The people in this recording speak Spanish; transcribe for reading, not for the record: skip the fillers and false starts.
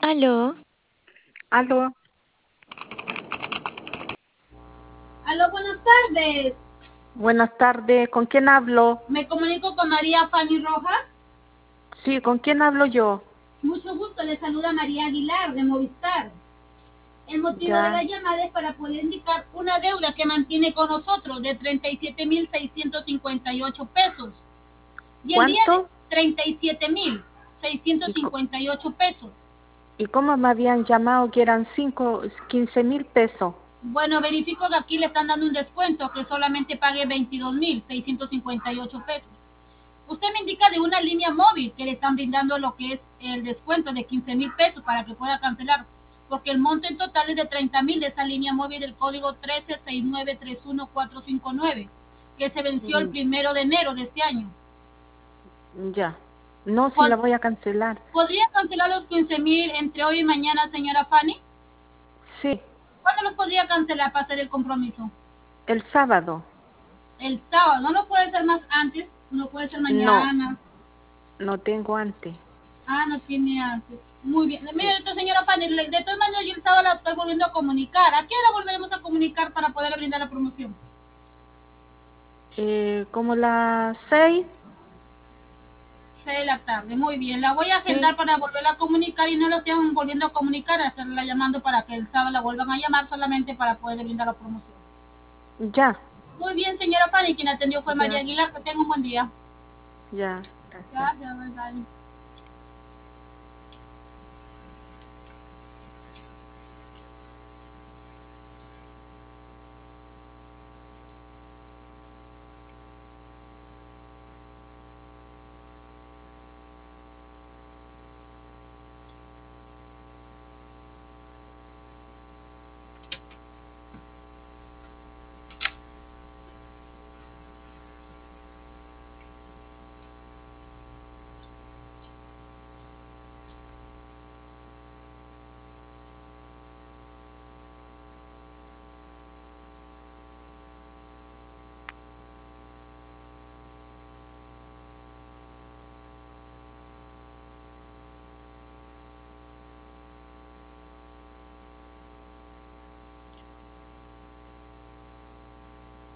Aló, Aló, Aló, buenas tardes. buenas tardes. ¿Con quién hablo? Me comunico con María Fanny Rojas. Sí, ¿con quién hablo yo? Mucho gusto, le saluda María Aguilar de Movistar. El motivo de la Ya. llamada es para poder indicar una deuda que mantiene con nosotros de 37.658 pesos. Y el día de ¿Cuánto? 37.658 ¿Y, co- pesos. y cómo me habían llamado que eran 15.000 pesos? Bueno, verifico que aquí le están dando un descuento que solamente pague 22.658 pesos. Usted me indica de una línea móvil que le están brindando lo que es el descuento de 15.000 pesos para que pueda cancelar, porque el monto en total es de 30.000 de esa línea móvil del código 1369311459, que se venció el Mm, 1 de enero de este año. ya. No, si la voy a cancelar. ¿Podría cancelar los 15.000 entre hoy y mañana, señora Fanny? Sí, ¿Cuándo los podría cancelar para hacer el compromiso? el sábado. El sábado, no lo puede ser más antes, no puede ser No, mañana. no tengo antes. Ah, no tiene antes. Muy bien. Mire, Sí. señora Fanny, de todas maneras yo el sábado la estoy volviendo a comunicar. ¿A qué hora volveremos a comunicar para poder brindar la promoción? Como las 6. 6 de la tarde. Muy bien. La voy a Sí, agendar para volverla a comunicar y no la estén volviendo a comunicar, a estarla llamando para que el sábado la vuelvan a llamar solamente para poder brindar la promoción. ya, Muy bien, señora Fanny, quien atendió fue María ya, Aguilar. Que tenga un buen día. ya. Gracias. Gracias, bye, bye.